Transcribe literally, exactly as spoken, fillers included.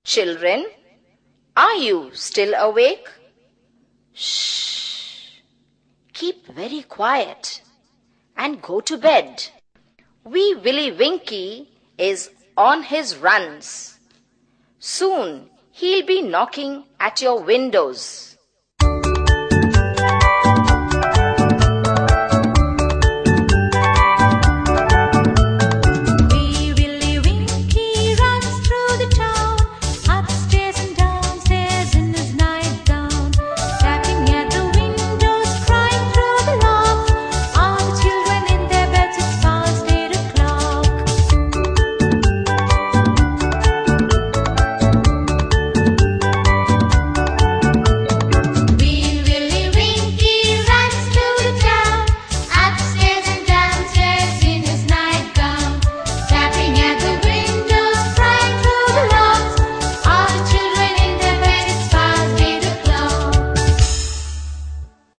Children, are you still awake? Shh! Keep very quiet and go to bed. Wee Willie Winkie is on his runs. Soon he'll be knocking at your windows.